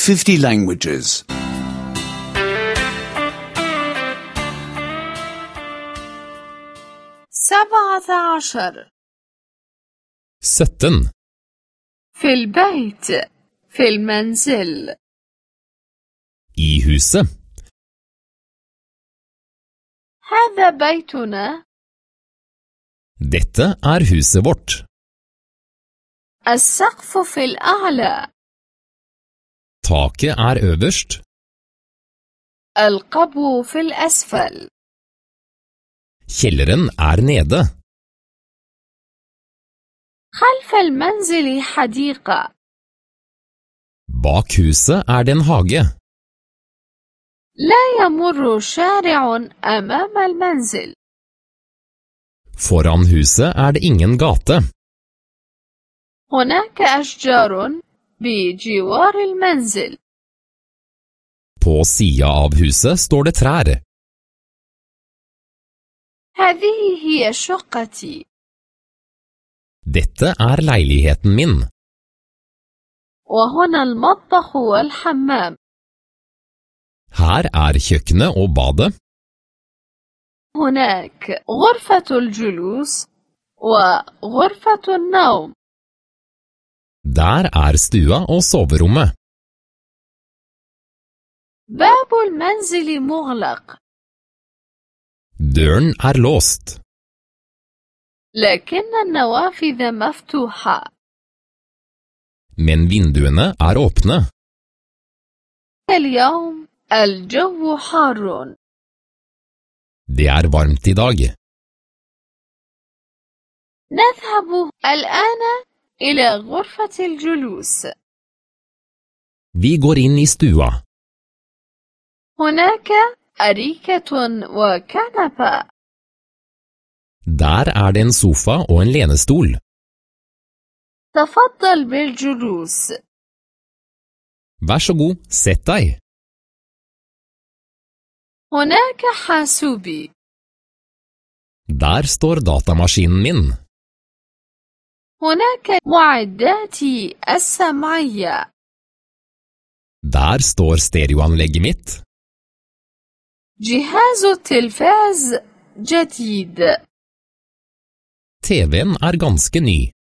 50 languages. 17 17. في البيت في المنزل I huset. هذا بيتنا Dette huset vårt. السقف في الأعلى Taket øverst. القبو في الأسفل Kjelleren nede. خلف المنزل حديقة Bak huset det en hage. لا يمر شارع أمام المنزل Foran huset det ingen gate. هناك أشجار بجوار المنزل På sida av huset står det trær. هذه هي شقتي Dette leiligheten min. وهنا المطبخ والحمام Her kjøkkenet og badet. هناك غرفة الجلوس وغرفة النوم Der stua og soverommet. باب المنزل مغلق Døren låst. لكن النوافذ مفتوحة Men vinduene åpne. اليوم الجو حار Det varmt I dag. نذهب الآن إلى غرفة الجلوس Vi går inn I stua. هناك أريكة وكنبة Der det en sofa og en lenestol. تفضل بالجلوس Vær så god, sett deg. هناك حاسوبي Der står datamaskinen min. هناك معداتي السمعية Der står stereoanlegget mitt. جهاز التلفاز جديد TVen ganske ny.